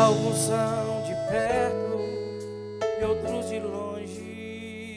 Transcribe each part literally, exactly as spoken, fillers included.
Alguns são de perto e outros de longe.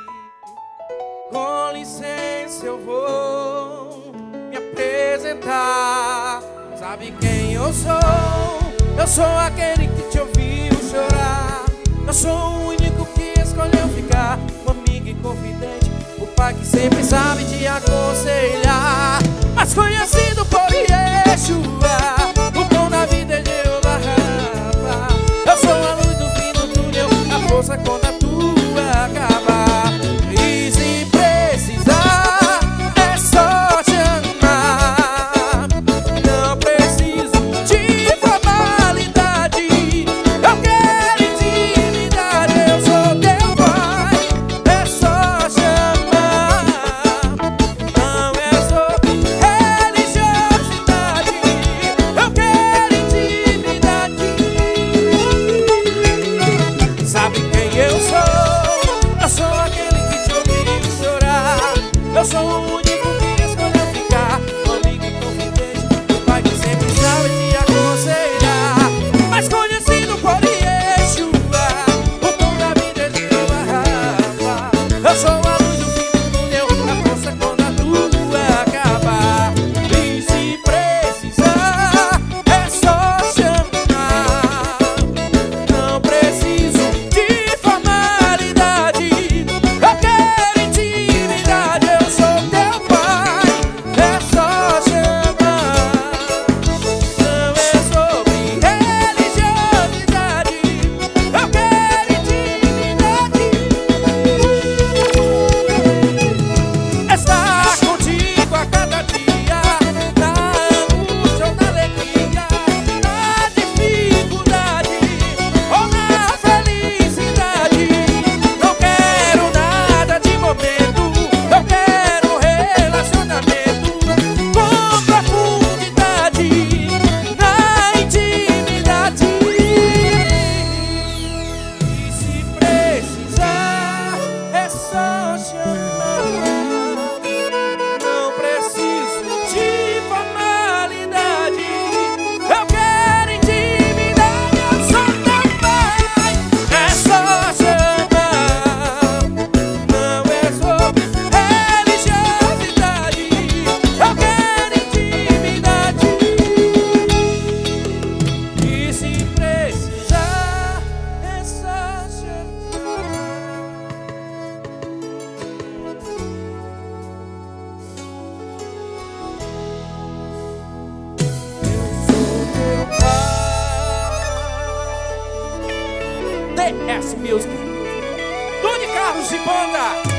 Com licença, eu vou me apresentar. Sabe quem eu sou? Eu sou aquele que te ouviu chorar. Eu sou o único que escolheu ficar, um amigo e confidente, o pai que sempre sabe te aconselhar. Mas conhecido por Yeshua, o bom da vida é Jeová Rafa. Eu sou a luz do fim do túnel, a força quando a tua acabar. E se precisar, é só chamar. Não preciso de formalidade, eu quero intimidade. Eu sou teu pai, é só chamar. Não é sobre religiosidade, eu quero intimidade. Sabe quem eu sou? Eu sou aquele que te ouviu chorar. Eu sou o único que escolheu ficar, um amigo e confidente, o pai que sempre sabe te aconselhar. Mas conhecido por Yeshua, o dom da vida é Jeová Rafa. Eu sou a luz do fim do túnel, a força quando a tua acabar. E se precisar, é só chamar. Não preciso de formalidade, eu quero intimidade. Eu sou teu pai, é só chamar. Não é sobre religiosidade, eu quero intimidade. Estar contigo a cada dia, na angústia ou na alegria, na dificuldade ou na felicidade. Não quero nada de momento, eu quero relacionamento com profundidade, na intimidade. E se precisar, é só chamar. Não preciso de formalidade, eu quero intimidade. Eu sou teu pai, é só chamar. Não é sobre religiosidade, eu quero intimidade. E se precisar, é só chamar. Eu sou teu pai. D S Music, Tony Carlos e Banda.